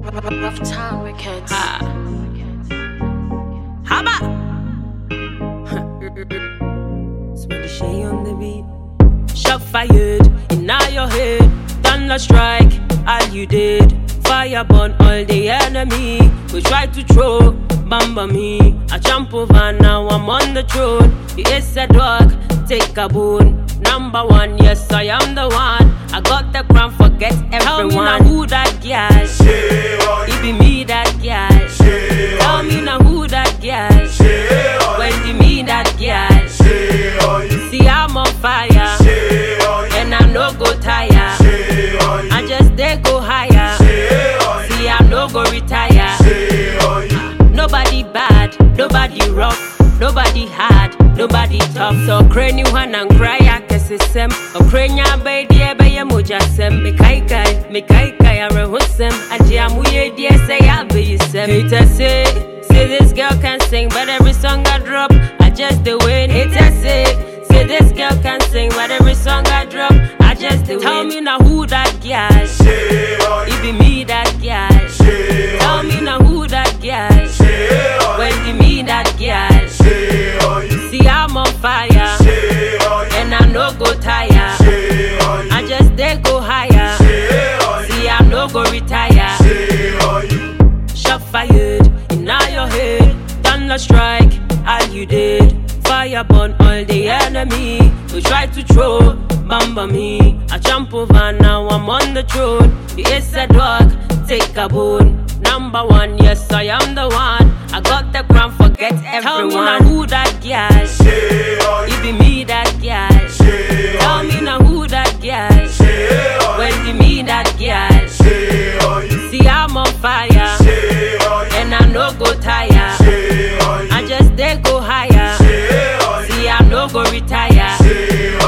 Rough Town Records. Haba! Smell the shade on the beat. Shot fired in all your head. Thunder strike, all you did. Fire burn all the enemy. We try to throw, bamba me. I jump over, now I'm on the throne. You is a dog, take a bone. Number one, yes, I am the one. I got the crown, forget everyone. Tell me now who that girl. It be me that girl. Tell me now who that girl. When you me that girl. See I'm on fire, and I no go tire. I just they go higher. See I'm no go retire. Nobody bad, nobody rough, nobody hard, nobody tough. So crane you one and cry I guess it's sem. O crane ya baby ebe moja sem. Me kai kai I rehusem. Anji amuye die say I be sem. Haters say this girl can sing, but every song I drop I just the win. Haters say this girl can sing, but every song I drop I just the win. Tell me now who that girl. It be me that girl. Tell me now who that girl. When you me that girl. See I'm on fire, and I no go tire. I just they go higher. See I'm no go retire. Shot fired in all your head. Thunder strike, all you did. Fire burn all the enemy. We try to throw, bamba me. I jump over, now I'm on the throne. You is a dog, take a bone. Number one, yes, I am the one. I got the crown, forget everyone. Tell me now who that girl. It be me that girl. Tell me now who that girl. When you me that girl. See I'm on fire, and I no go tire. I just they go higher. See I'm no go retire.